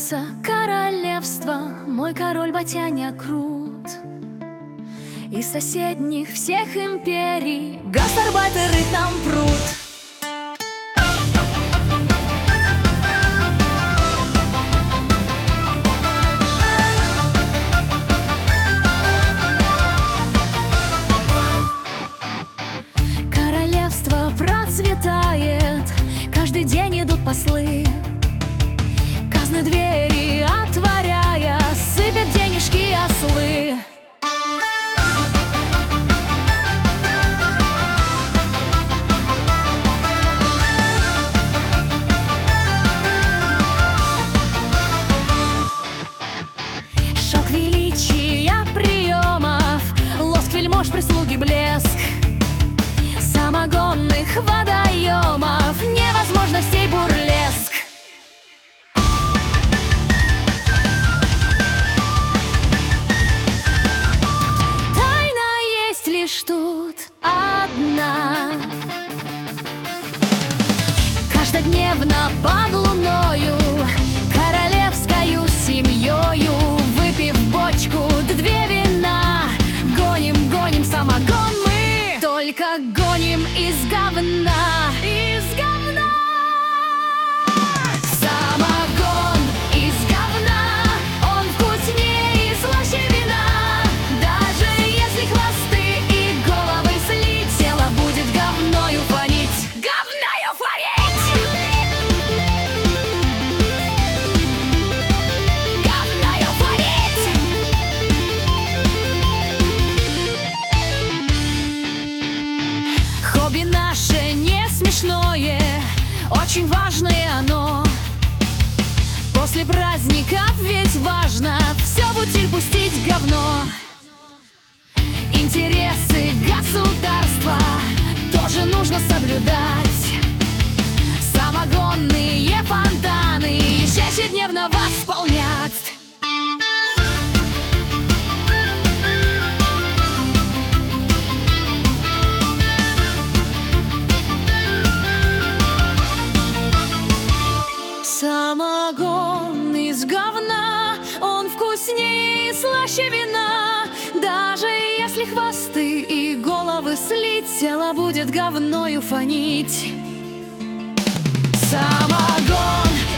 Кажется, королевство, мой король Батяня крут. Из соседних всех империй гастарбайтеры к нам прут. Королевство процветает, каждый день идут послы. Казны двери отворяя, сыпят денежки ослы. Шок величия приемов, лоск вельмож, прислуги, блеск самогонных водоемов, невозможностей бурлеск. Тайна есть лишь тут одна. Каждодневно под луною, королевскою семьёю, выпив бочку да две вина, гоним самогон мы, только гоним из говна. Из говна. Самогон из говна, он вкуснее и слаще вина. Даже если хвосты и головы слить, тело будет говною фонить. Говною фонить! Говною фонить! Хобби наше не смешное, очень важное оно. После праздников ведь важно все в утиль пустить говно. Интересы государства тоже нужно соблюдать. Самогонные фонтаны ежедневно восполнять. Самогон из говна, он вкуснее и слаще вина. Даже если хвосты и головы слить, тело будет говною фонить. Самогон